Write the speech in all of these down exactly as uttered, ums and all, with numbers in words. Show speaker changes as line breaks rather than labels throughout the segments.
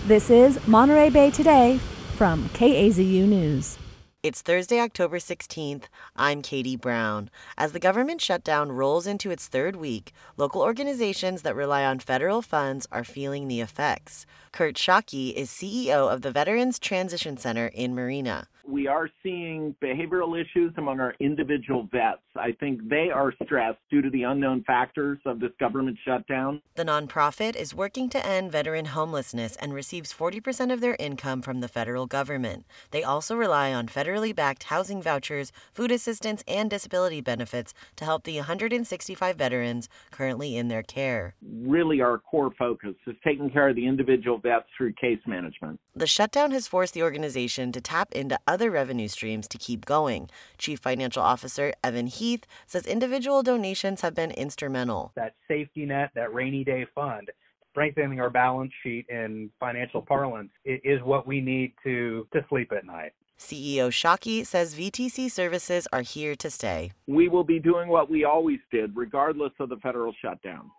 This is Monterey Bay Today from K A Z U News.
It's Thursday, October sixteenth. I'm Katie Brown. As the government shutdown rolls into its third week, local organizations that rely on federal funds are feeling the effects. Kurt Shockey is C E O of the Veterans Transition Center in Marina.
We are seeing behavioral issues among our individual vets. I think they are stressed due to the unknown factors of this government shutdown.
The nonprofit is working to end veteran homelessness and receives forty percent of their income from the federal government. They also rely on federally backed housing vouchers, food assistance, and disability benefits to help the one hundred sixty-five veterans currently in their care.
Really, our core focus is taking care of the individual vets through case management.
The shutdown has forced the organization to tap into other revenue streams to keep going. Chief Financial Officer Evan Heath says individual donations have been instrumental.
That safety net, that rainy day fund, strengthening our balance sheet in financial parlance is what we need to, to sleep at night.
C E O Shockey says V T C services are here to stay.
We will be doing what we always did, regardless of the federal shutdown.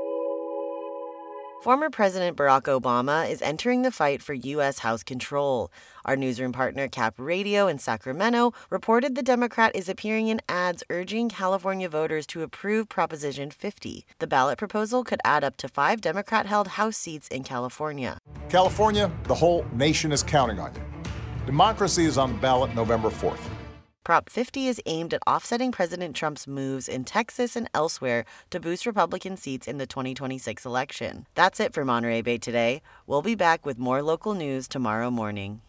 Former President Barack Obama is entering the fight for U S House control. Our newsroom partner, Cap Radio in Sacramento, reported the Democrat is appearing in ads urging California voters to approve Proposition fifty. The ballot proposal could add up to five Democrat-held House seats in California.
California, the whole nation is counting on you. Democracy is on the ballot November fourth.
Prop fifty is aimed at offsetting President Trump's moves in Texas and elsewhere to boost Republican seats in the twenty twenty-six election. That's it for Monterey Bay Today. We'll be back with more local news tomorrow morning.